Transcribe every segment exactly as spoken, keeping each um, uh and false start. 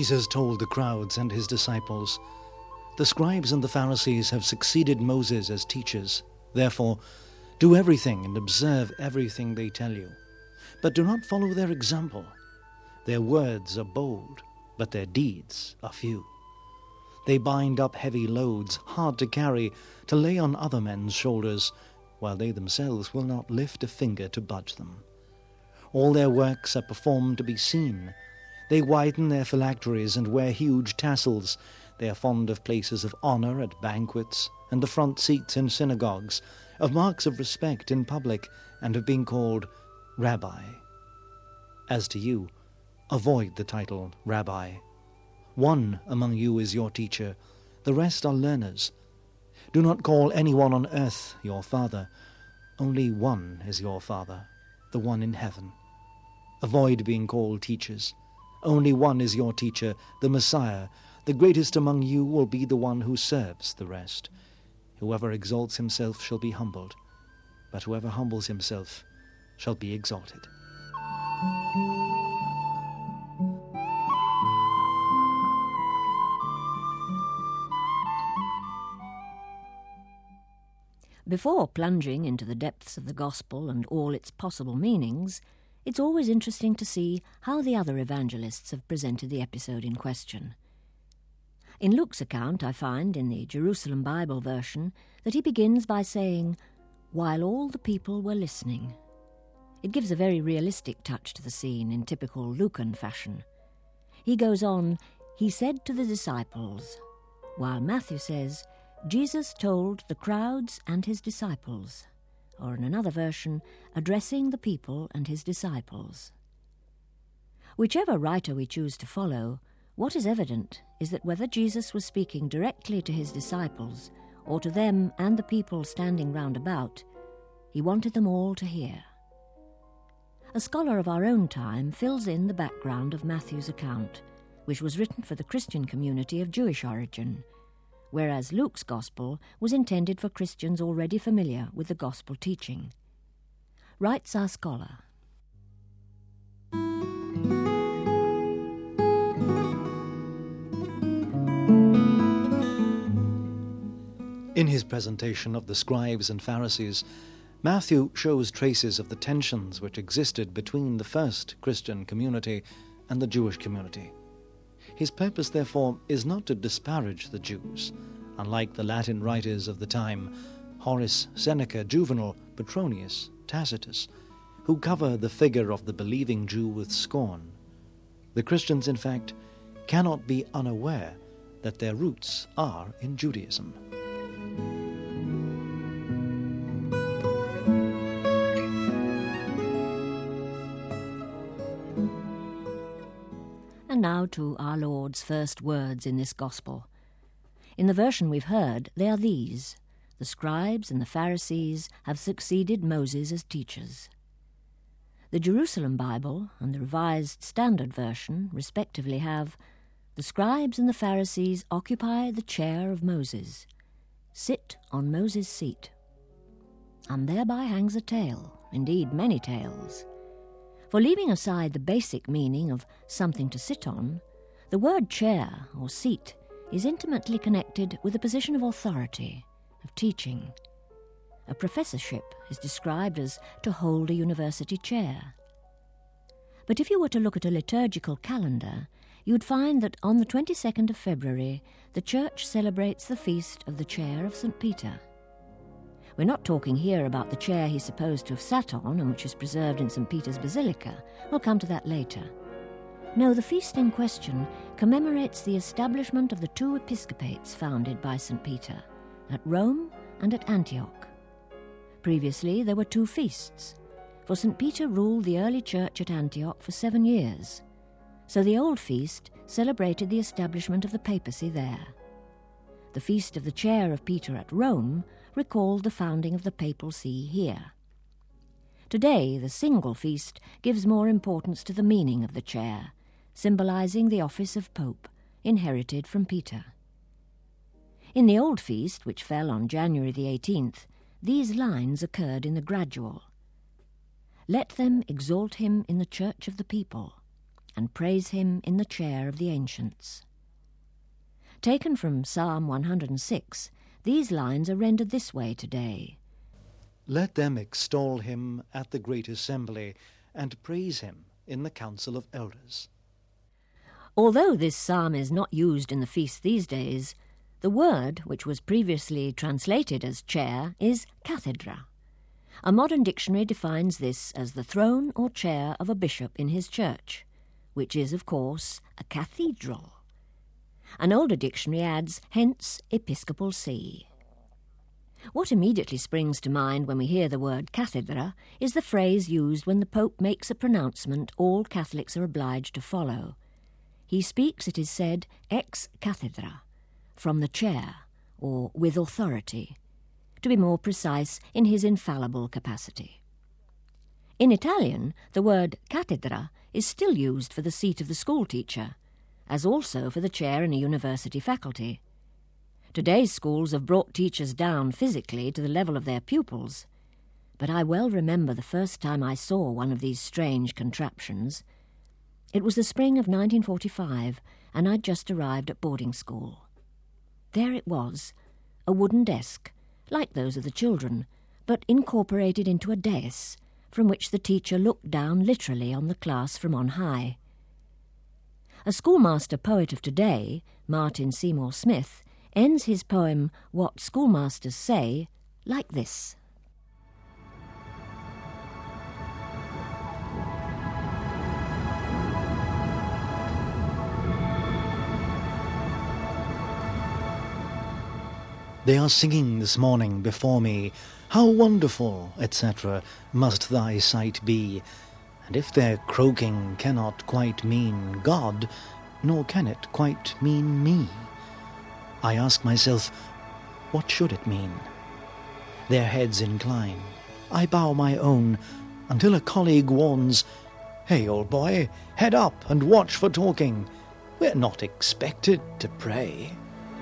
Jesus told the crowds and his disciples, "The scribes and the Pharisees have succeeded Moses as teachers. Therefore, do everything and observe everything they tell you. But do not follow their example. Their words are bold, but their deeds are few. They bind up heavy loads, hard to carry, to lay on other men's shoulders, while they themselves will not lift a finger to budge them. All their works are performed to be seen. They widen their phylacteries and wear huge tassels. They are fond of places of honor at banquets and the front seats in synagogues, of marks of respect in public, and of being called Rabbi. As to you, avoid the title Rabbi. One among you is your teacher, the rest are learners. Do not call anyone on earth your father. Only one is your Father, the one in heaven. Avoid being called teachers. Only one is your teacher, the Messiah. The greatest among you will be the one who serves the rest. Whoever exalts himself shall be humbled, but whoever humbles himself shall be exalted." Before plunging into the depths of the Gospel and all its possible meanings, it's always interesting to see how the other evangelists have presented the episode in question. In Luke's account, I find, in the Jerusalem Bible version, that he begins by saying, "while all the people were listening." It gives a very realistic touch to the scene in typical Lucan fashion. He goes on, "He said to the disciples," while Matthew says, "Jesus told the crowds and his disciples," or in another version, addressing the people and his disciples. Whichever writer we choose to follow, what is evident is that whether Jesus was speaking directly to his disciples or to them and the people standing round about, he wanted them all to hear. A scholar of our own time fills in the background of Matthew's account, which was written for the Christian community of Jewish origin, whereas Luke's Gospel was intended for Christians already familiar with the Gospel teaching. Writes our scholar, In his presentation of the scribes and Pharisees, Matthew shows traces of the tensions which existed between the first Christian community and the Jewish community. His purpose, therefore, is not to disparage the Jews, unlike the Latin writers of the time, Horace, Seneca, Juvenal, Petronius, Tacitus, who cover the figure of the believing Jew with scorn. The Christians, in fact, cannot be unaware that their roots are in Judaism. And now to our Lord's first words in this Gospel. In the version we've heard, they are these: "The scribes and the Pharisees have succeeded Moses as teachers." The Jerusalem Bible and the Revised Standard Version, respectively, have, "The scribes and the Pharisees occupy the chair of Moses, sit on Moses' seat." And thereby hangs a tale, indeed many tales. For leaving aside the basic meaning of something to sit on, the word chair or seat is intimately connected with a position of authority, of teaching. A professorship is described as to hold a university chair. But if you were to look at a liturgical calendar, you'd find that on the twenty-second of February, the Church celebrates the feast of the chair of Saint Peter. We're not talking here about the chair he's supposed to have sat on and which is preserved in Saint Peter's Basilica. We'll come to that later. No, the feast in question commemorates the establishment of the two episcopates founded by Saint Peter, at Rome and at Antioch. Previously, there were two feasts, for Saint Peter ruled the early church at Antioch for seven years, so the old feast celebrated the establishment of the papacy there. The feast of the chair of Peter at Rome recalled the founding of the papal see here. Today, the single feast gives more importance to the meaning of the chair, symbolizing the office of Pope, inherited from Peter. In the old feast, which fell on January the eighteenth, these lines occurred in the gradual. "Let them exalt him in the church of the people, and praise him in the chair of the ancients. Taken from Psalm one hundred six, these lines are rendered this way today. Let them extol him at the great assembly, and praise him in the council of elders. Although this psalm is not used in the feast these days, the word, which was previously translated as chair, is cathedra. A modern dictionary defines this as the throne or chair of a bishop in his church, which is, of course, a cathedral. An older dictionary adds, hence, episcopal see. What immediately springs to mind when we hear the word cathedra is the phrase used when the Pope makes a pronouncement all Catholics are obliged to follow. He speaks, it is said, ex cathedra, from the chair, or with authority, to be more precise, in his infallible capacity. In Italian, the word cattedra is still used for the seat of the schoolteacher, as also for the chair in a university faculty. Today's schools have brought teachers down physically to the level of their pupils, but I well remember the first time I saw one of these strange contraptions. It was the spring of nineteen forty-five, and I'd just arrived at boarding school. There it was, a wooden desk, like those of the children, but incorporated into a dais, from which the teacher looked down literally on the class from on high. A schoolmaster poet of today, Martin Seymour Smith, ends his poem, What Schoolmasters Say, like this. They are singing this morning before me, how wonderful, et cetera, must thy sight be. And if their croaking cannot quite mean God, nor can it quite mean me, I ask myself, what should it mean? Their heads incline, I bow my own, until a colleague warns, hey, old boy, head up and watch for talking. We're not expected to pray.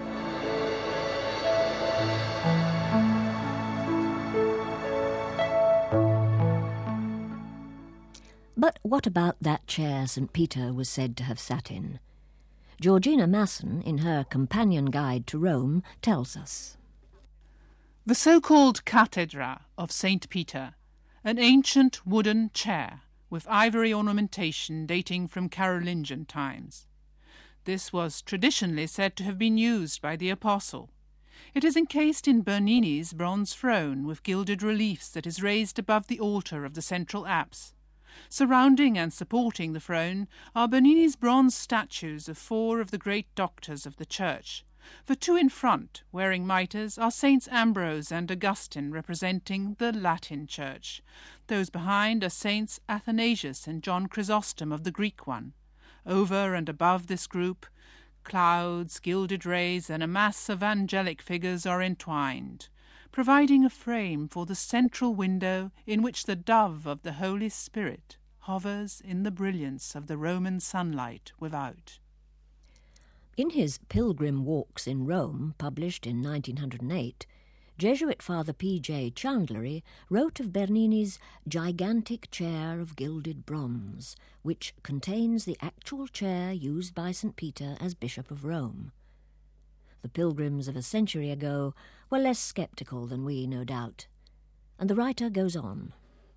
But what about that chair Saint Peter was said to have sat in? Georgina Masson, in her Companion Guide to Rome, tells us. The so-called Cathedra of Saint Peter, an ancient wooden chair with ivory ornamentation dating from Carolingian times. This was traditionally said to have been used by the Apostle. It is encased in Bernini's bronze throne with gilded reliefs that is raised above the altar of the central apse. Surrounding and supporting the throne are Bernini's bronze statues of four of the great doctors of the Church. The two in front, wearing mitres, are Saints Ambrose and Augustine, representing the Latin Church. Those behind are Saints Athanasius and John Chrysostom of the Greek one. Over and above this group, clouds, gilded rays, and a mass of angelic figures are entwined, providing a frame for the central window in which the dove of the Holy Spirit hovers in the brilliance of the Roman sunlight without. In his Pilgrim Walks in Rome, published in nineteen oh eight, Jesuit Father P J Chandlery wrote of Bernini's gigantic chair of gilded bronze, which contains the actual chair used by Saint Peter as Bishop of Rome. The pilgrims of a century ago were less sceptical than we, no doubt. And the writer goes on.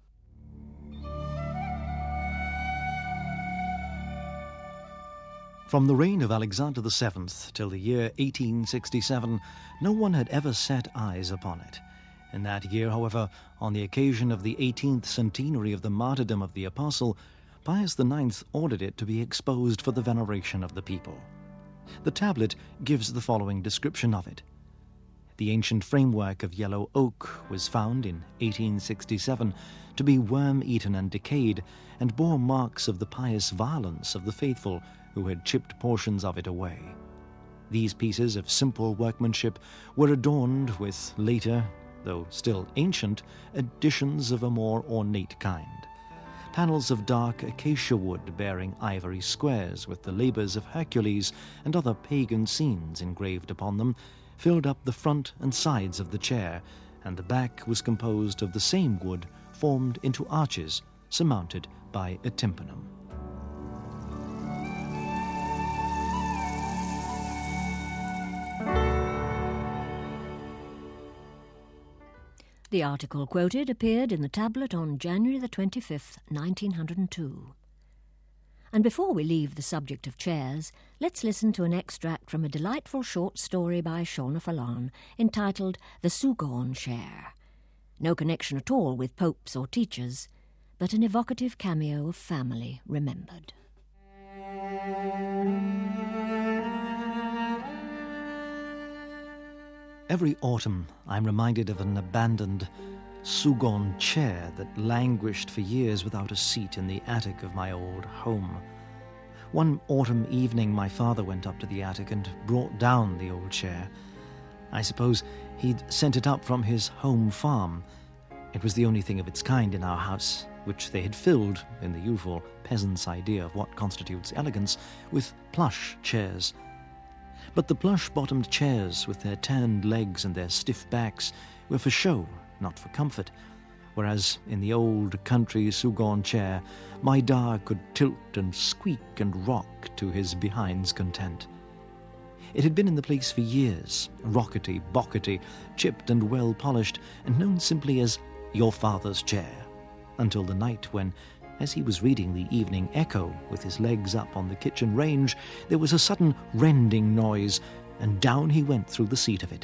From the reign of Alexander the Seventh till the year eighteen sixty-seven, no one had ever set eyes upon it. In that year, however, on the occasion of the eighteenth centenary of the martyrdom of the Apostle, Pius the Ninth ordered it to be exposed for the veneration of the people. The tablet gives the following description of it. The ancient framework of yellow oak was found in eighteen sixty-seven to be worm-eaten and decayed, and bore marks of the pious violence of the faithful who had chipped portions of it away. These pieces of simple workmanship were adorned with later, though still ancient, additions of a more ornate kind. Panels of dark acacia wood bearing ivory squares with the labours of Hercules and other pagan scenes engraved upon them filled up the front and sides of the chair, and the back was composed of the same wood formed into arches surmounted by a tympanum. The article quoted appeared in the tablet on January the twenty-fifth, nineteen oh two. And before we leave the subject of chairs, let's listen to an extract from a delightful short story by Shauna Fallan entitled The Sugaun Chair. No connection at all with popes or teachers, but an evocative cameo of family remembered. Every autumn I'm reminded of an abandoned Sugaun chair that languished for years without a seat in the attic of my old home. One autumn evening my father went up to the attic and brought down the old chair. I suppose he'd sent it up from his home farm. It was the only thing of its kind in our house, which they had filled, in the usual peasant's idea of what constitutes elegance, with plush chairs. But the plush-bottomed chairs, with their tanned legs and their stiff backs, were for show, not for comfort, whereas in the old country Sugaun chair, my da could tilt and squeak and rock to his behind's content. It had been in the place for years, rockety, bockety, chipped and well-polished, and known simply as your father's chair, until the night when, as he was reading the Evening Echo with his legs up on the kitchen range, there was a sudden rending noise, and down he went through the seat of it.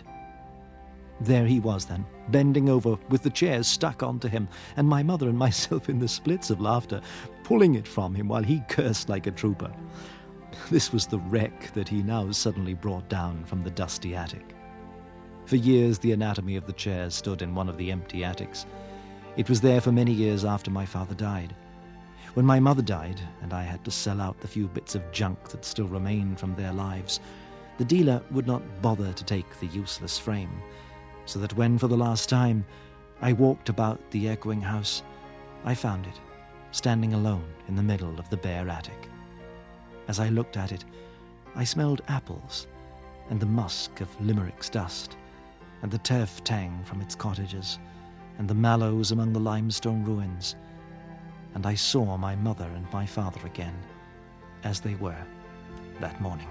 There he was then, bending over with the chair stuck onto him, and my mother and myself in the splits of laughter, pulling it from him while he cursed like a trooper. This was the wreck that he now suddenly brought down from the dusty attic. For years the anatomy of the chair stood in one of the empty attics. It was there for many years after my father died. When my mother died, and I had to sell out the few bits of junk that still remained from their lives, the dealer would not bother to take the useless frame, so that when for the last time I walked about the echoing house, I found it, standing alone in the middle of the bare attic. As I looked at it, I smelled apples, and the musk of Limerick's dust, and the turf tang from its cottages, and the mallows among the limestone ruins, and I saw my mother and my father again, as they were that morning.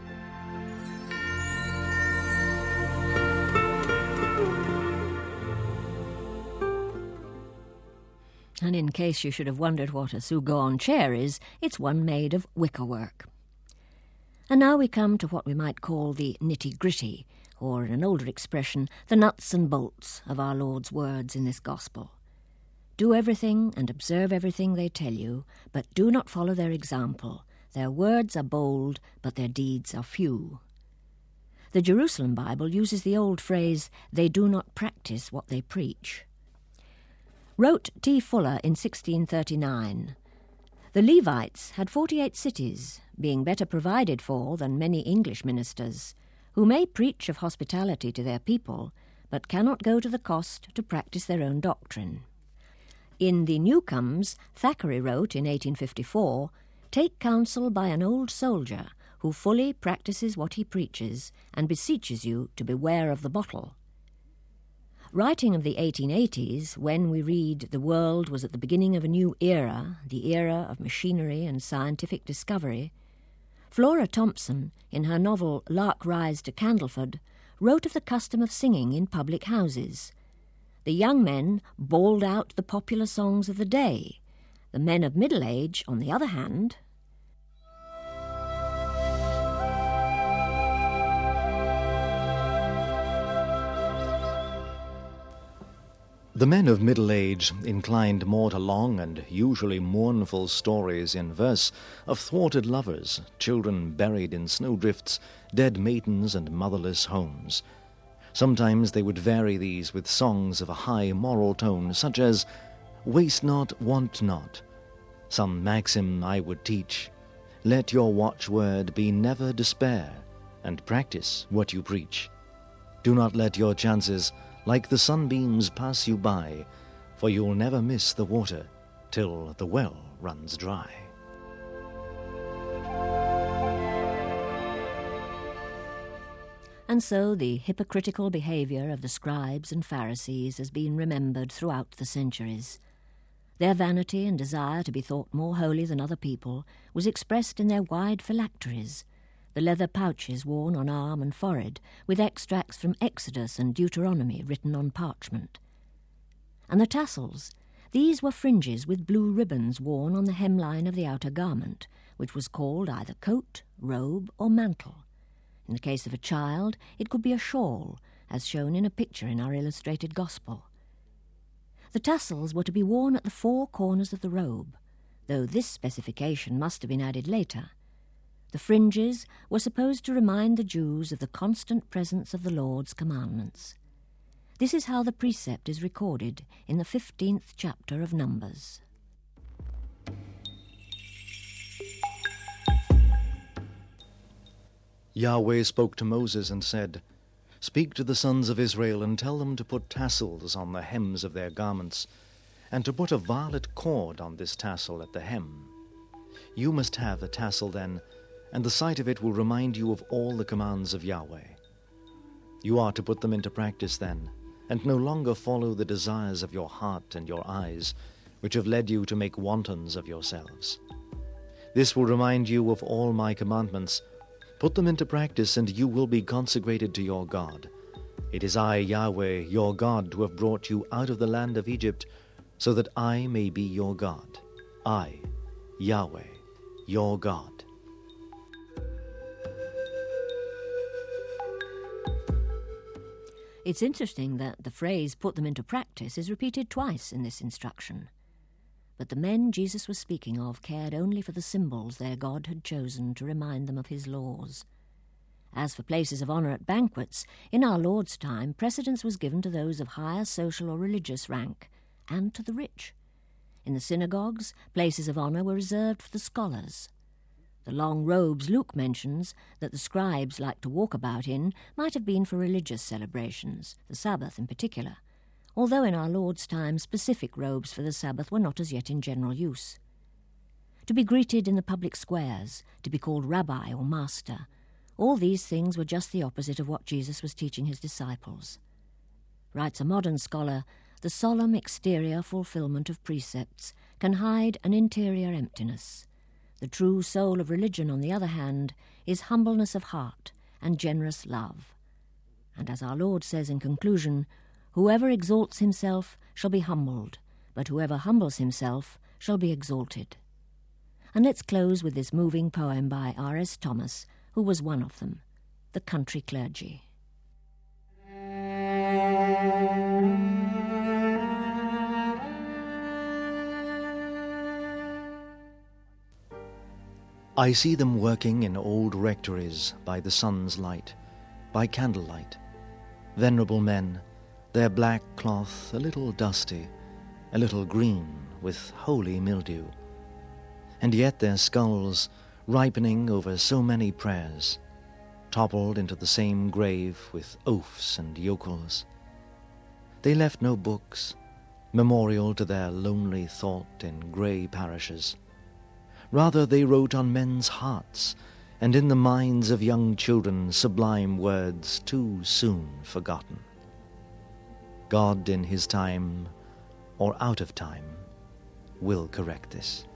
And in case you should have wondered what a Sugaun chair is, it's one made of wickerwork. And now we come to what we might call the nitty-gritty, or in an older expression, the nuts and bolts of our Lord's words in this Gospel. Do everything and observe everything they tell you, but do not follow their example. Their words are bold, but their deeds are few. The Jerusalem Bible uses the old phrase, they do not practice what they preach. Wrote T. Fuller in sixteen thirty-nine, the Levites had forty-eight cities, being better provided for than many English ministers, who may preach of hospitality to their people, but cannot go to the cost to practice their own doctrine. In The Newcomes, Thackeray wrote in eighteen fifty-four, take counsel by an old soldier who fully practices what he preaches and beseeches you to beware of the bottle. Writing of the eighteen eighties, when we read the world was at the beginning of a new era, the era of machinery and scientific discovery, Flora Thompson, in her novel Lark Rise to Candleford, wrote of the custom of singing in public houses. The young men bawled out the popular songs of the day. The men of middle age, on the other hand, The men of middle age inclined more to long and usually mournful stories in verse of thwarted lovers, children buried in snowdrifts, dead maidens and motherless homes. Sometimes they would vary these with songs of a high moral tone, such as, waste not, want not. Some maxim I would teach, let your watchword be never despair, and practice what you preach. Do not let your chances like the sunbeams pass you by, for you'll never miss the water till the well runs dry. And so the hypocritical behaviour of the scribes and Pharisees has been remembered throughout the centuries. Their vanity and desire to be thought more holy than other people was expressed in their wide phylacteries, the leather pouches worn on arm and forehead, with extracts from Exodus and Deuteronomy written on parchment. And the tassels, these were fringes with blue ribbons worn on the hemline of the outer garment, which was called either coat, robe, or mantle. In the case of a child, it could be a shawl, as shown in a picture in our illustrated gospel. The tassels were to be worn at the four corners of the robe, though this specification must have been added later. The fringes were supposed to remind the Jews of the constant presence of the Lord's commandments. This is how the precept is recorded in the fifteenth chapter of Numbers. Yahweh spoke to Moses and said, "Speak to the sons of Israel and tell them to put tassels on the hems of their garments, and to put a violet cord on this tassel at the hem. You must have a tassel then, and the sight of it will remind you of all the commands of Yahweh. You are to put them into practice then, and no longer follow the desires of your heart and your eyes, which have led you to make wantons of yourselves. This will remind you of all my commandments. Put them into practice, and you will be consecrated to your God. It is I, Yahweh, your God, who have brought you out of the land of Egypt, so that I may be your God. I, Yahweh, your God." It's interesting that the phrase "put them into practice" is repeated twice in this instruction. But the men Jesus was speaking of cared only for the symbols their God had chosen to remind them of his laws. As for places of honour at banquets, in our Lord's time precedence was given to those of higher social or religious rank, and to the rich. In the synagogues, places of honour were reserved for the scholars. The long robes Luke mentions that the scribes liked to walk about in might have been for religious celebrations, the Sabbath in particular, although in our Lord's time specific robes for the Sabbath were not as yet in general use. To be greeted in the public squares, to be called rabbi or master, all these things were just the opposite of what Jesus was teaching his disciples. Writes a modern scholar, the solemn exterior fulfilment of precepts can hide an interior emptiness. The true soul of religion, on the other hand, is humbleness of heart and generous love. And as our Lord says in conclusion, "Whoever exalts himself shall be humbled, but whoever humbles himself shall be exalted." And let's close with this moving poem by R S Thomas, who was one of them, The Country Clergy. I see them working in old rectories by the sun's light, by candlelight. Venerable men, their black cloth a little dusty, a little green with holy mildew. And yet their skulls, ripening over so many prayers, toppled into the same grave with oafs and yokels. They left no books, memorial to their lonely thought in grey parishes. Rather they wrote on men's hearts, and in the minds of young children sublime words too soon forgotten. God in his time, or out of time, will correct this.